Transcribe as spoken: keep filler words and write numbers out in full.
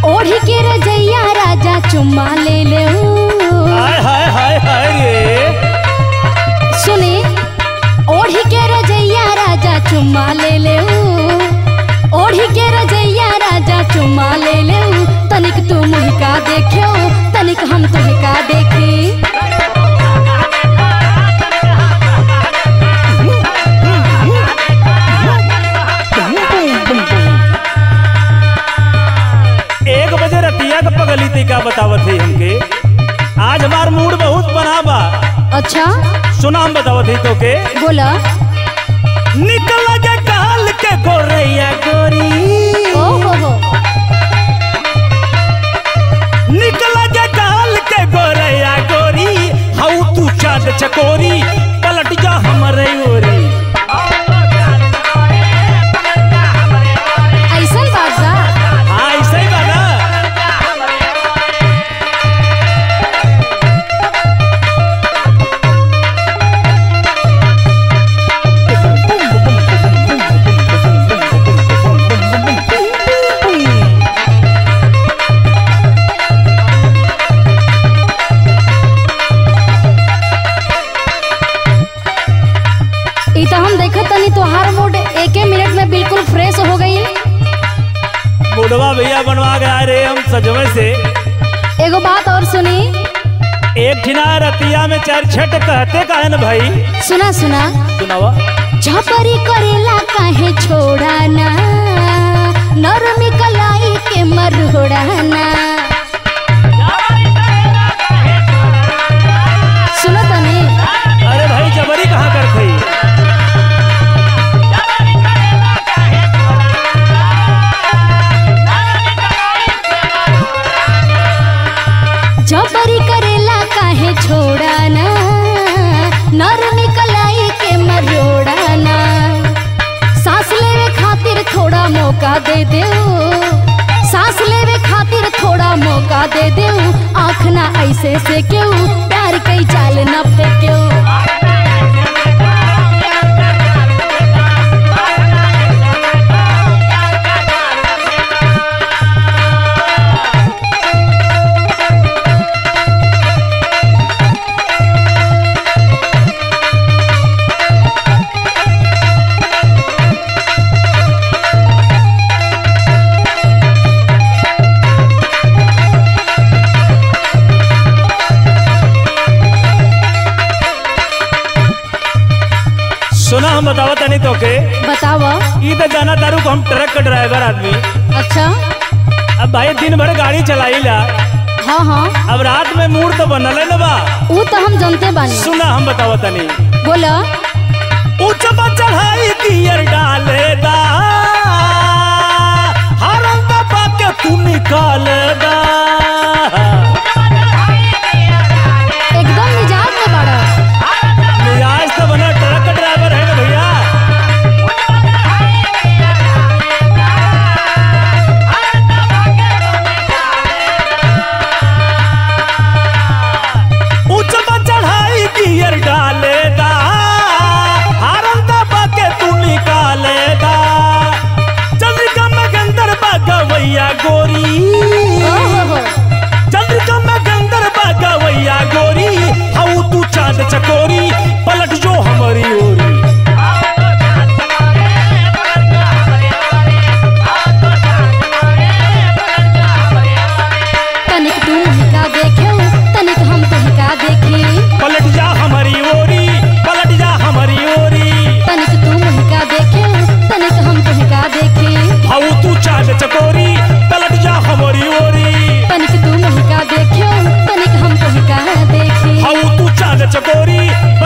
ओढ़ी के रजैया राजा चुम्मा ले ले। हाय हाय हाय हाय रे। सुनी, ओढ़ी के रजैया राजा चुम्मा ले ले। ओढ़ी के रजैया राजा चुम्मा ले ले। तनिक तू मुहिका देखियो, तनिक हम तुहिका देखी। एक बजे रतिया का पगली थी का बतावत है हमके। आज हमार मूड बहुत बना बा। अच्छा सुना हम बतावत है तो के। बोला। निकल के काल के गोरैया गोरी। ओ हो हो। निकल के काल के गोरैया गोरी। हाउ तू चाँद चकोरी पलट जा हमरे ओरी। ऐसा बात बा। हाँ ऐसा ही बा ना। ई तो हम देखत तनी तोहार मूड एके मिनट में बिल्कुल फ्रेश हो गई। बुढ़वा भैया बनवा गया रे हम सजवे से। एगो बात और सुनी। एक ठिना रतिया में चार छट कहते काहे न भाई। सुना सुना। सुनावा। झपरी करेला काहे छोड़ाना, नरमी कलाई के मरोड़ाना। सुनो तनी। अरे भाई जबरी कहाँ करते। झपरी करेला काहे छोड़ाना, नरमी कलाई के मरोड़ाना। सांस लेवे खातिर थोड़ा मौका दे दे। सांस लेवे खातिर थोड़ा मौका दे दे। आँख ना ऐसे से क्यों, प्यार कई चाल न फेंक्यो। सुना हम बतावा तनी तो के। बतावा। ई तो जाना तारू को हम ट्रक का ड्राइवर आदमी। अच्छा। अब भाई दिन भर गाड़ी चलाईला। हाँ हाँ। अब रात में मूड तो बनल है ना बा। वो तो हम जानते बानी। सुना हम बतावा तनी। बोला। ऊंच चढ़ाई गियर डाले दा, हरम दबा के तू निकाल दा। एकदम मिजाज में बड़ा। मिजाज तो बना ट्रक का ड्राइवर है ना भैया। ऊंच चढ़ाई गियर डाले दा, हरम दबा के तू निकाले दा। चंद्रिका में गंदर बागवैया गोरी। चंद्रिका में गंदर बागवैया गोरी। हाउ तू चाँद चकोरी पलट जो हमारी ओरी। तनिक तू मुहिका देखियो, तनिक हम तुहिका देखी। पलट जा हमारी ओरी, पलट जा हमारी ओरी। तनिक तू मुहिका देखियो, तनिक हम तुहिका देखी। हाउ तू चाँद चकोरी पलट जा हमारी ओरी। तनिक तू मुहिका देखियो, तनिक हम तुहिका देखी। हाउ तू चाँद चकोरी